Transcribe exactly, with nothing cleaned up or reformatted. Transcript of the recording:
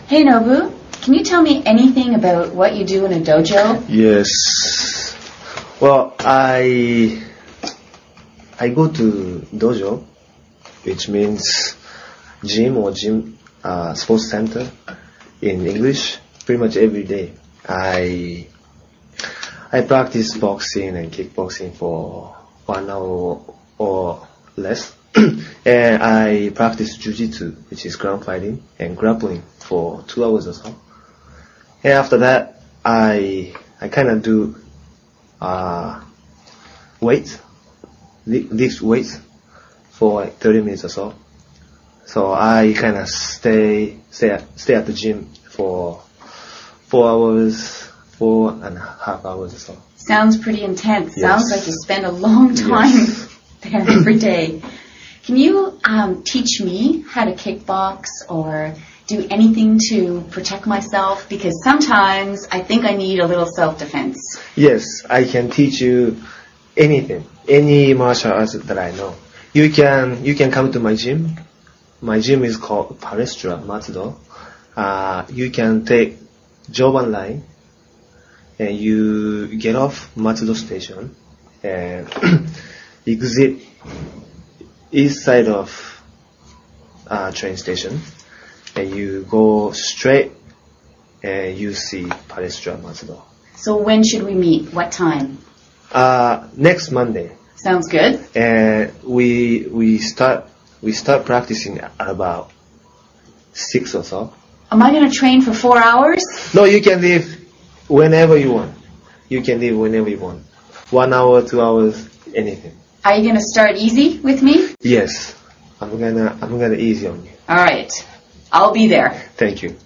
Hey Nobu, can you tell me anything about what you do in a dojo? Yes. Well, I I go to dojo, which means gym or gym uh, sports center in English. Pretty much every day, I I practice boxing and kickboxing for one hour or less, and I practice jiu-jitsu, which is ground fighting, and grappling for two hours or so. And after that, I I kind of do uh, weights, li- lift weights for like thirty minutes or so. So I kind of stay stay at, stay at the gym for four hours, four and a half hours or so. Sounds pretty intense. Yes. Sounds like you spend a long time Yes. there every day. Can you um, teach me how to kickbox or do anything to protect myself? Because sometimes I think I need a little self-defense. Yes, I can teach you anything, any martial arts that I know. You can you can come to my gym. My gym is called Palestra Matsudo. Uh, you can take Joban line and you get off Matsudo station and exit east side of uh, train station and you go straight and you see Palestra Matsudo. So when should we meet? What time? Uh, next Monday. Sounds good. And we we start we start practicing at about six or so. Am I going to train for four hours? No, you can leave whenever you want. You can leave whenever you want. One hour, two hours, anything. Are you going to start easy with me? Yes, I'm gonna I'm gonna ease on you. All right. I'll be there. Thank you.